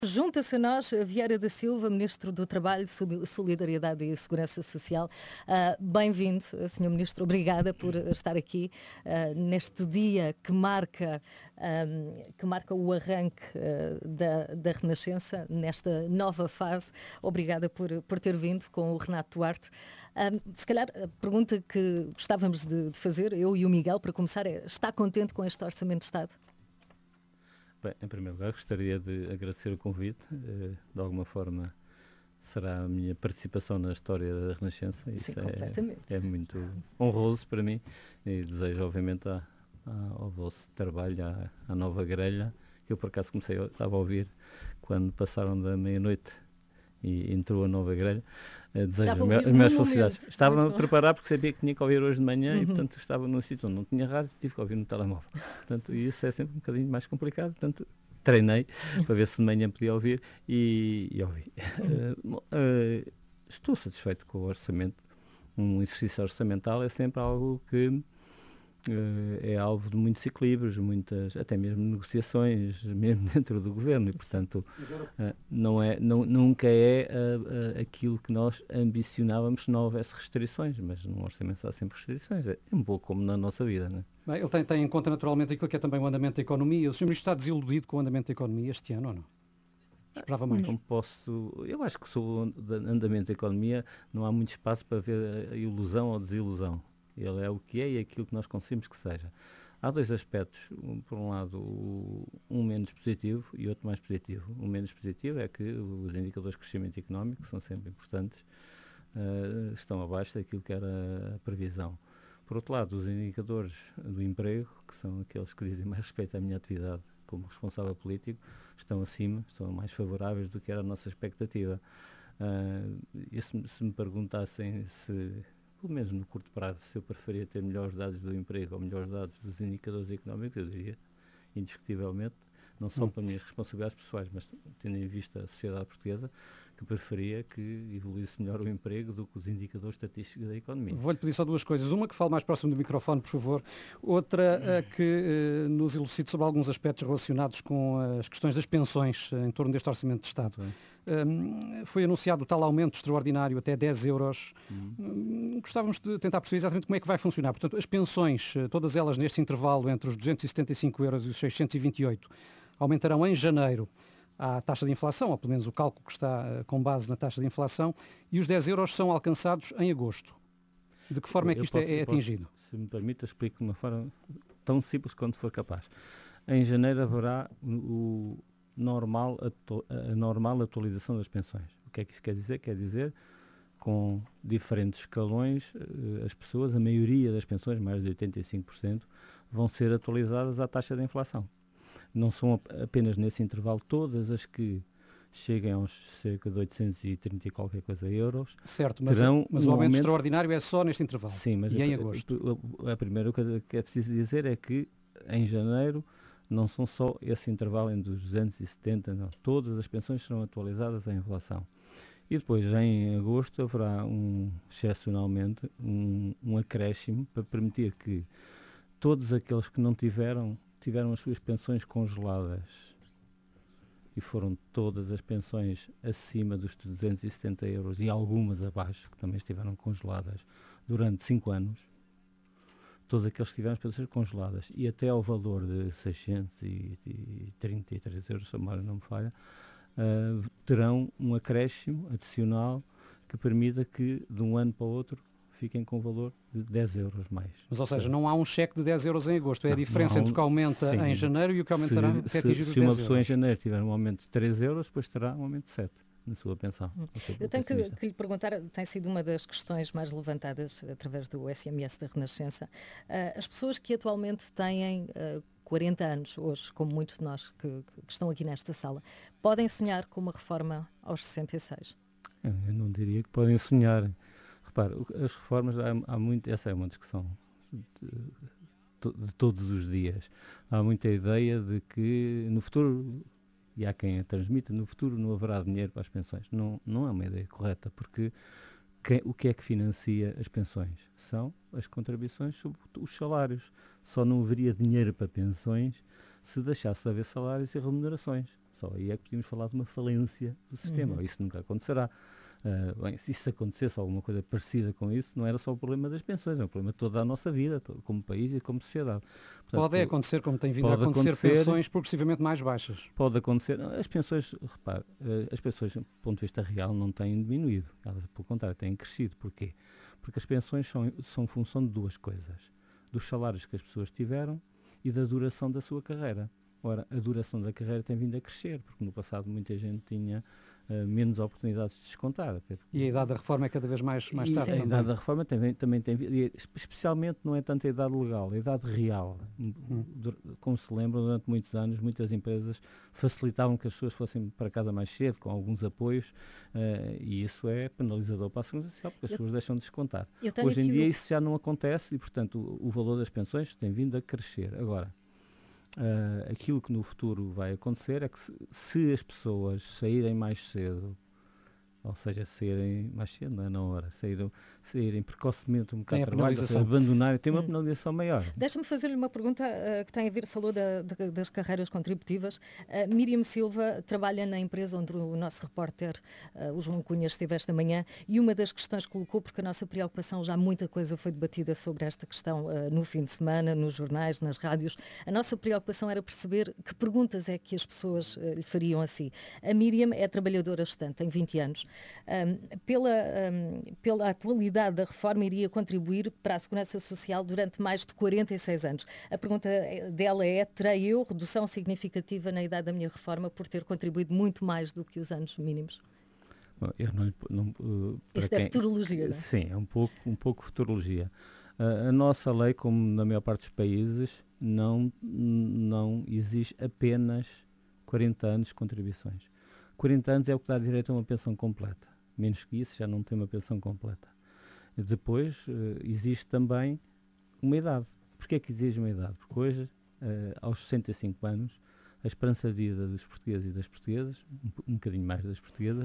Junta-se a nós Vieira da Silva, Ministro do Trabalho, Solidariedade e Segurança Social. Bem-vindo, Sr. Ministro. Obrigada por estar aqui neste dia que marca o arranque da Renascença, nesta nova fase. Obrigada por ter vindo com o Renato Duarte. Se calhar a pergunta que gostávamos de fazer, eu e o Miguel, para começar, é: está contente com este Orçamento de Estado? Bem, em primeiro lugar, gostaria de agradecer o convite. De alguma forma, será a minha participação na história da Renascença. Sim, Isso completamente. é muito honroso para mim e desejo, obviamente, ao vosso trabalho, à nova grelha, que eu, por acaso, estava a ouvir quando passaram da meia-noite e entrou a nova grelha. Desejo as minhas felicidades. Estava a preparar porque sabia que tinha que ouvir hoje de manhã e, portanto, estava num sítio onde não tinha rádio, tive que ouvir no telemóvel. Portanto, isso é sempre um bocadinho mais complicado. Portanto, treinei para ver se de manhã podia ouvir e ouvi. Estou satisfeito com o orçamento. Um exercício orçamental é sempre algo que é alvo de muitos equilíbrios, até mesmo negociações, mesmo dentro do governo, e portanto nunca é aquilo que nós ambicionávamos se não houvesse restrições, mas num orçamento há sempre restrições, é um pouco como na nossa vida, não é? Bem, ele tem em conta naturalmente aquilo que é também o andamento da economia. O Sr. Ministro está desiludido com o andamento da economia este ano ou não? Esperava mais? Não posso, eu acho que sobre o andamento da economia não há muito espaço para ver a ilusão ou desilusão. Ele é o que é e é aquilo que nós conseguimos que seja. Há dois aspectos, por um lado um menos positivo e outro mais positivo. O menos positivo é que os indicadores de crescimento económico, que são sempre importantes, estão abaixo daquilo que era a previsão. Por outro lado, os indicadores do emprego, que são aqueles que dizem mais respeito à minha atividade como responsável político, estão acima, são mais favoráveis do que era a nossa expectativa. E se me perguntassem pelo menos no curto prazo, se eu preferia ter melhores dados do emprego ou melhores dados dos indicadores económicos, eu diria, indiscutivelmente, não só pelas minhas responsabilidades pessoais, mas tendo em vista a sociedade portuguesa, que preferia que evoluísse melhor o emprego do que os indicadores estatísticos da economia. Vou-lhe pedir só duas coisas. Uma, que fale mais próximo do microfone, por favor. Outra, que nos elucide sobre alguns aspectos relacionados com as questões das pensões em torno deste Orçamento de Estado. Foi anunciado o tal aumento extraordinário até 10 euros. Gostávamos de tentar perceber exatamente como é que vai funcionar. Portanto, as pensões, todas elas neste intervalo entre os 275 euros e os 628, aumentarão em janeiro à taxa de inflação, ou pelo menos o cálculo que está com base na taxa de inflação, e os 10 euros são alcançados em agosto. De que forma é que isto é atingido? Se me permite, eu explico de uma forma tão simples quanto for capaz. Em janeiro haverá a normal atualização das pensões. O que é que isso quer dizer? Quer dizer, com diferentes escalões, as pessoas, a maioria das pensões, mais de 85%, vão ser atualizadas à taxa de inflação. Não são apenas nesse intervalo, todas as que cheguem aos cerca de 830 e qualquer coisa euros. Certo, mas o aumento extraordinário é só neste intervalo. Sim, mas em agosto. A primeira coisa que é preciso dizer é que em janeiro não são só esse intervalo entre os 270, não. Todas as pensões serão atualizadas à inflação. E depois, em agosto, haverá excepcionalmente um acréscimo para permitir que todos aqueles que não tiveram as suas pensões congeladas, e foram todas as pensões acima dos 270 euros e algumas abaixo, que também estiveram congeladas durante 5 anos, todos aqueles que tiveram as pensões congeladas e até ao valor de 633 euros, se a memória não me falha, terão um acréscimo adicional que permita que de um ano para o outro fiquem com o valor de 10 euros mais. Mas, ou seja, não há um cheque de 10 euros em agosto, é a diferença entre o que aumenta em janeiro e o que aumentará até atingir os 10 euros. Se uma pessoa em janeiro tiver um aumento de 3 euros, depois terá um aumento de 7 na sua pensão. Eu tenho que lhe perguntar, tem sido uma das questões mais levantadas através do SMS da Renascença. As pessoas que atualmente têm 40 anos, hoje, como muitos de nós que estão aqui nesta sala, podem sonhar com uma reforma aos 66? Eu não diria que podem sonhar. Repare, as reformas, essa é uma discussão de todos os dias. Há muita ideia de que no futuro, e há quem a transmita, no futuro não haverá dinheiro para as pensões. Não é uma ideia correta, porque o que é que financia as pensões? São as contribuições sobre os salários. Só não haveria dinheiro para pensões se deixasse de haver salários e remunerações. só aí é que podíamos falar de uma falência do sistema. Isso nunca acontecerá. Bem, se isso acontecesse alguma coisa parecida com isso, não era só o problema das pensões, é um problema de toda a nossa vida, como país e como sociedade. Portanto, pode acontecer, como tem vindo a acontecer, pensões progressivamente mais baixas. Pode acontecer. As pensões, repare, as pensões, do ponto de vista real, não têm diminuído. Elas, pelo contrário, têm crescido. Porquê? Porque as pensões são função de duas coisas. Dos salários que as pessoas tiveram e da duração da sua carreira. Ora, a duração da carreira tem vindo a crescer, porque no passado muita gente tinha menos oportunidades de descontar. E a idade da reforma é cada vez mais tarde também. A idade da reforma também tem, especialmente não é tanto a idade legal, a idade real. Como se lembram, durante muitos anos, muitas empresas facilitavam que as pessoas fossem para casa mais cedo, com alguns apoios, e isso é penalizador para a Segurança Social, porque as pessoas deixam de descontar. Hoje em dia isso já não acontece e, portanto, o valor das pensões tem vindo a crescer. Agora, aquilo que no futuro vai acontecer é que se as pessoas saírem mais cedo, ou seja, saírem mais cedo, não é na hora, saírem precocemente um bocado de trabalho, abandonarem, tem uma penalização maior. Deixa-me fazer-lhe uma pergunta que tem a ver, falou das carreiras contributivas. Miriam Silva trabalha na empresa onde o nosso repórter, o João Cunha, esteve esta manhã, e uma das questões que colocou, porque a nossa preocupação, já muita coisa foi debatida sobre esta questão no fim de semana, nos jornais, nas rádios, a nossa preocupação era perceber que perguntas é que as pessoas lhe fariam assim. A Miriam é trabalhadora gestante, tem 20 anos. Pela atualidade da reforma, iria contribuir para a Segurança Social durante mais de 46 anos. A pergunta dela é: terei eu redução significativa na idade da minha reforma por ter contribuído muito mais do que os anos mínimos? Bom, Isto é futurologia, não é? Sim, é um pouco futurologia. A nossa lei, como na maior parte dos países, não exige apenas 40 anos de contribuições. 40 anos é o que dá direito a uma pensão completa. Menos que isso já não tem uma pensão completa. Depois existe também uma idade. Porquê é que exige uma idade? Porque hoje, aos 65 anos, a esperança de vida dos portugueses e das portuguesas, um bocadinho mais das portuguesas,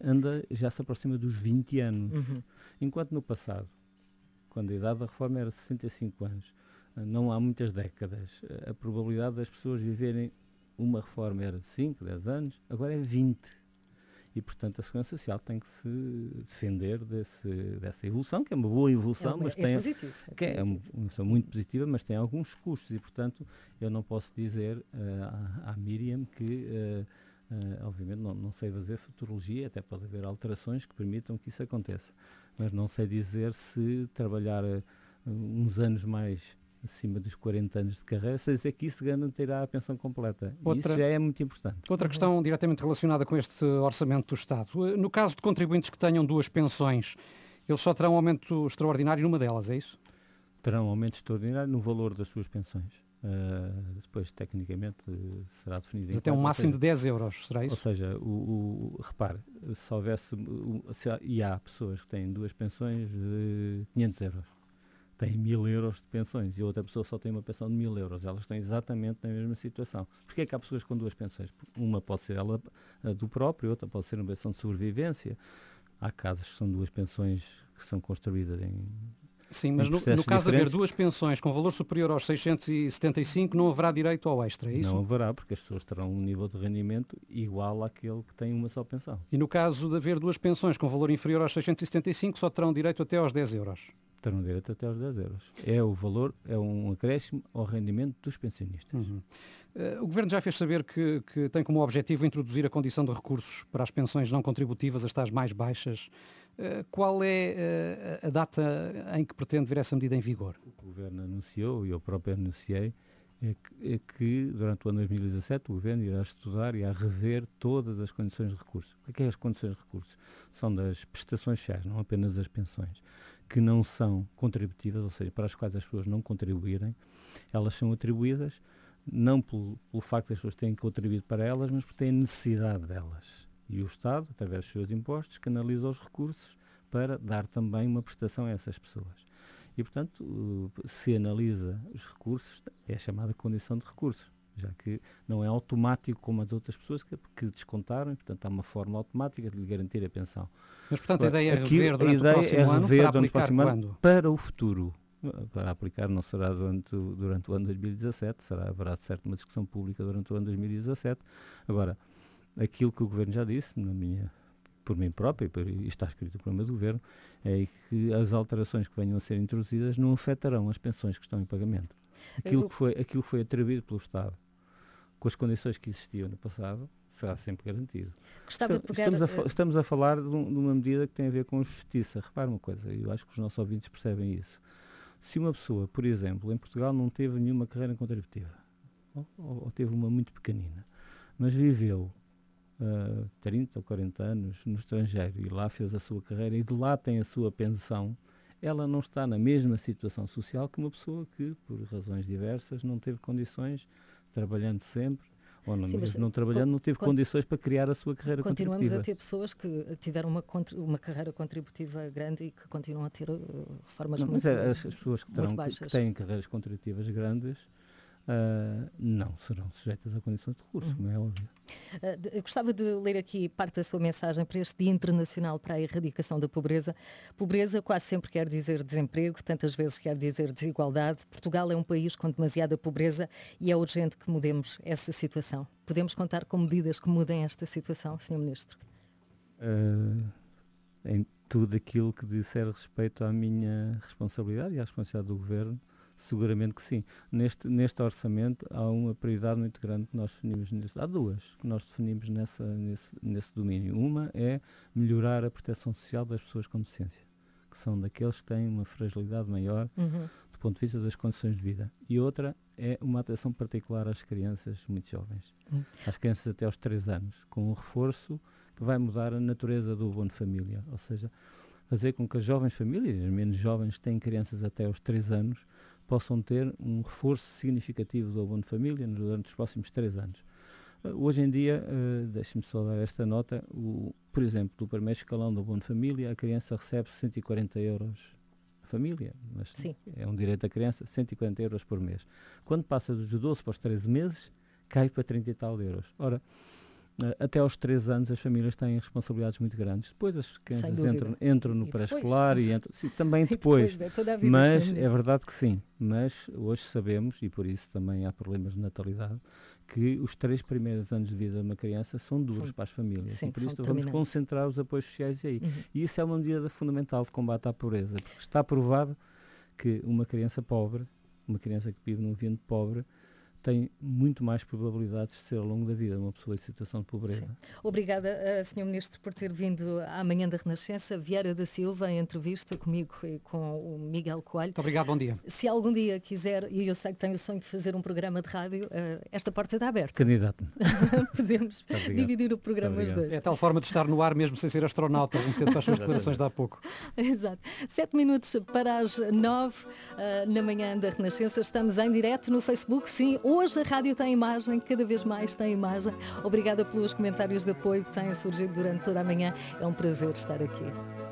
já se aproxima dos 20 anos. Enquanto no passado, quando a idade da reforma era 65 anos, não há muitas décadas, a probabilidade das pessoas viverem uma reforma era de 5, 10 anos, agora é 20. E, portanto, a Segurança Social tem que se defender dessa evolução, que é uma boa evolução, mas tem... É uma evolução muito positiva, mas tem alguns custos. E, portanto, eu não posso dizer à Miriam que, obviamente, não sei fazer futurologia, até pode haver alterações que permitam que isso aconteça. Mas não sei dizer se trabalhar uns anos mais acima dos 40 anos de carreira, sem dizer que isso garantirá a pensão completa. E isso já é muito importante. Outra questão diretamente relacionada com este orçamento do Estado. No caso de contribuintes que tenham duas pensões, eles só terão um aumento extraordinário numa delas, é isso? Terão um aumento extraordinário no valor das suas pensões. Depois, tecnicamente, será definido. Mas até um máximo de 10 euros, será isso? Ou seja, repare, se houvesse, e há pessoas que têm duas pensões de 500 euros. Tem 1.000 euros de pensões e a outra pessoa só tem uma pensão de 1.000 euros. Elas estão exatamente na mesma situação. Porquê é que há pessoas com duas pensões? Uma pode ser ela do próprio, outra pode ser uma pensão de sobrevivência. Há casos que são duas pensões que são construídas em... Sim, mas no caso de haver duas pensões com valor superior aos 675, não haverá direito ao extra, é isso? Não haverá, porque as pessoas terão um nível de rendimento igual àquele que tem uma só pensão. E no caso de haver duas pensões com valor inferior aos 675, só terão direito até aos 10 euros? Terão direito até aos 10 euros. É o valor, é um acréscimo ao rendimento dos pensionistas. O Governo já fez saber que tem como objetivo introduzir a condição de recursos para as pensões não contributivas, as tais mais baixas. Qual é a data em que pretende ver essa medida em vigor? O que o Governo anunciou, e eu próprio anunciei, é que durante o ano 2017 o Governo irá estudar e irá rever todas as condições de recurso. O que é as condições de recurso? São das prestações sociais, não apenas as pensões, que não são contributivas, ou seja, para as quais as pessoas não contribuírem. Elas são atribuídas não pelo facto das pessoas terem contribuído para elas, mas porque têm necessidade delas. E o Estado, através dos seus impostos, canaliza os recursos para dar também uma prestação a essas pessoas. E, portanto, se analisa os recursos, é chamada condição de recurso, já que não é automático como as outras pessoas que descontaram, e, portanto, há uma forma automática de lhe garantir a pensão. Mas, portanto, a ideia é rever durante o próximo ano para aplicar quando? Para o futuro. Para aplicar não será durante o ano 2017, haverá de certo uma discussão pública durante o ano 2017. Agora, Aquilo que o Governo já disse, por mim próprio, e está escrito no programa do Governo, é que as alterações que venham a ser introduzidas não afetarão as pensões que estão em pagamento. Aquilo que foi atribuído pelo Estado, com as condições que existiam no passado, será sempre garantido. Estamos a falar de uma medida que tem a ver com a justiça. Repare uma coisa, eu acho que os nossos ouvintes percebem isso. Se uma pessoa, por exemplo, em Portugal não teve nenhuma carreira contributiva, ou teve uma muito pequenina, mas viveu 30 ou 40 anos no estrangeiro e lá fez a sua carreira e de lá tem a sua pensão, ela não está na mesma situação social que uma pessoa que, por razões diversas, não teve condições, trabalhando sempre, ou não trabalhando, não teve condições para criar a sua carreira contributiva. Continuamos a ter pessoas que tiveram uma carreira contributiva grande e que continuam a ter reformas muito baixas. As pessoas que têm carreiras contributivas grandes não serão sujeitas a condições de recurso, como é óbvio. Eu gostava de ler aqui parte da sua mensagem para este Dia Internacional para a Erradicação da Pobreza. Pobreza quase sempre quer dizer desemprego, tantas vezes quer dizer desigualdade. Portugal é um país com demasiada pobreza e é urgente que mudemos essa situação. Podemos contar com medidas que mudem esta situação, Sr. Ministro? Em tudo aquilo que disser respeito à minha responsabilidade e à responsabilidade do Governo, seguramente que sim. Neste orçamento há uma prioridade muito grande que nós definimos. Há duas que nós definimos nesse domínio. Uma é melhorar a proteção social das pessoas com deficiência, que são daqueles que têm uma fragilidade maior do ponto de vista das condições de vida. E outra é uma atenção particular às crianças muito jovens, às crianças até aos 3 anos, com um reforço que vai mudar a natureza do abono de família, ou seja, fazer com que as jovens famílias, as menos jovens que têm crianças até aos 3 anos, possam ter um reforço significativo do abono de família durante os próximos 3 anos. Hoje em dia, deixe-me só dar esta nota, por exemplo, do primeiro escalão do abono de família, a criança recebe 140 euros a família, mas é um direito da criança, 140 euros por mês. Quando passa dos 12 para os 13 meses, cai para 30 e tal euros. Ora, até aos 3 anos as famílias têm responsabilidades muito grandes. Depois as crianças entram no pré-escolar e também depois. Mas é verdade que sim. Mas hoje sabemos, e por isso também há problemas de natalidade, que os 3 primeiros anos de vida de uma criança são duros para as famílias. Sim, e por isso vamos concentrar os apoios sociais aí. E isso é uma medida fundamental de combate à pobreza. Porque está provado que uma criança pobre, uma criança que vive num ambiente pobre, tem muito mais probabilidades de ser ao longo da vida uma pessoa em situação de pobreza. Sim. Obrigada, Sr. Ministro, por ter vindo à Manhã da Renascença. Vieira da Silva, em entrevista comigo e com o Miguel Coelho. Muito obrigado, bom dia. Se algum dia quiser, e eu sei que tenho o sonho de fazer um programa de rádio, esta porta está aberta. Candidato-me. Podemos dividir o programa os dois. É a tal forma de estar no ar mesmo sem ser astronauta, um tempo às suas declarações de há pouco. Exato. 7 minutos para as 9 na Manhã da Renascença. Estamos em direto no Facebook, sim. Hoje a rádio tem imagem, cada vez mais tem imagem. Obrigada pelos comentários de apoio que têm surgido durante toda a manhã. É um prazer estar aqui.